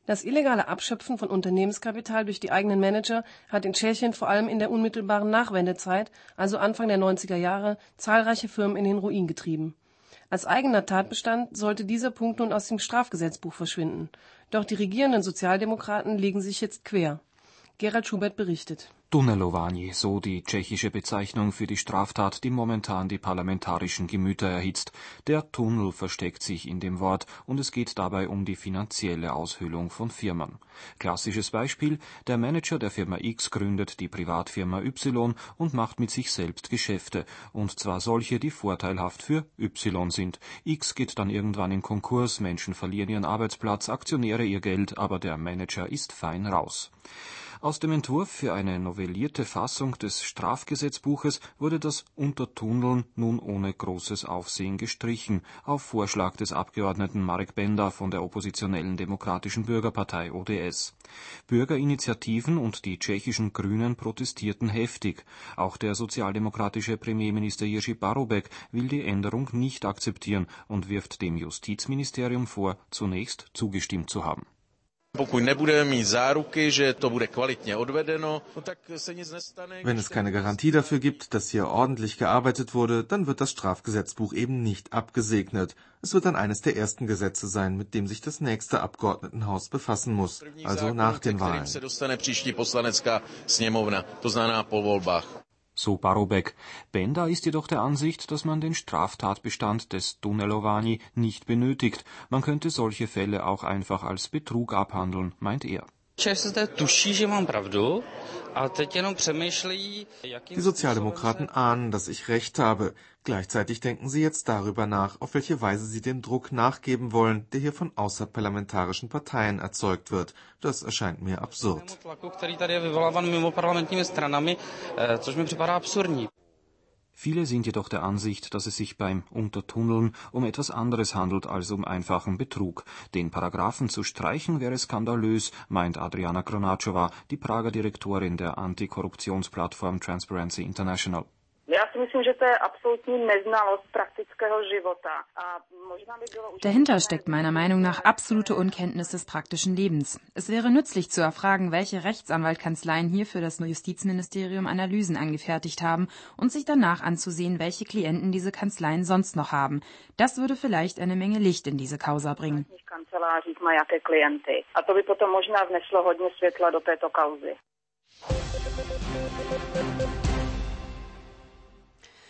Das illegale Abschöpfen von Unternehmenskapital durch die eigenen Manager hat in Tschechien vor allem in der unmittelbaren Nachwendezeit, also Anfang der 90er Jahre, zahlreiche Firmen in den Ruin getrieben. Als eigener Tatbestand sollte dieser Punkt nun aus dem Strafgesetzbuch verschwinden. Doch die regierenden Sozialdemokraten legen sich jetzt quer. Gerald Schubert berichtet. Tunelování, so die tschechische Bezeichnung für die Straftat, die momentan die parlamentarischen Gemüter erhitzt. Der Tunnel versteckt sich in dem Wort und es geht dabei um die finanzielle Aushöhlung von Firmen. Klassisches Beispiel: Der Manager der Firma X gründet die Privatfirma Y und macht mit sich selbst Geschäfte, und zwar solche, die vorteilhaft für Y sind. X geht dann irgendwann in Konkurs, Menschen verlieren ihren Arbeitsplatz, Aktionäre ihr Geld, aber der Manager ist fein raus. Aus dem Entwurf für eine novellierte Fassung des Strafgesetzbuches wurde das Untertunneln nun ohne großes Aufsehen gestrichen, auf Vorschlag des Abgeordneten Marek Benda von der oppositionellen Demokratischen Bürgerpartei ODS. Bürgerinitiativen und die tschechischen Grünen protestierten heftig. Auch der sozialdemokratische Premierminister Jerzy Paroubek will die Änderung nicht akzeptieren und wirft dem Justizministerium vor, zunächst zugestimmt zu haben. Wenn es keine Garantie dafür gibt, dass hier ordentlich gearbeitet wurde, dann wird das Strafgesetzbuch eben nicht abgesegnet. Es wird dann eines der ersten Gesetze sein, mit dem sich das nächste Abgeordnetenhaus befassen muss, also nach den Wahlen. So Paroubek. Benda ist jedoch der Ansicht, dass man den Straftatbestand des Tunelování nicht benötigt. Man könnte solche Fälle auch einfach als Betrug abhandeln, meint er. Die Sozialdemokraten ahnen, dass ich recht habe. Gleichzeitig denken sie jetzt darüber nach, auf welche Weise sie dem Druck nachgeben wollen, der hier von außerparlamentarischen Parteien erzeugt wird. Das erscheint mir absurd. Viele sind jedoch der Ansicht, dass es sich beim Untertunneln um etwas anderes handelt als um einfachen Betrug. Den Paragraphen zu streichen wäre skandalös, meint Adriana Kronáčová, die Prager Direktorin der Antikorruptionsplattform Transparency International. Dahinter steckt meiner Meinung nach absolute Unkenntnis des praktischen Lebens. Es wäre nützlich zu erfragen, welche Rechtsanwaltkanzleien hier für das Justizministerium Analysen angefertigt haben und sich danach anzusehen, welche Klienten diese Kanzleien sonst noch haben. Das würde vielleicht eine Menge Licht in diese Causa bringen. A to by potom možná vneslo hodně světla do této kauzy.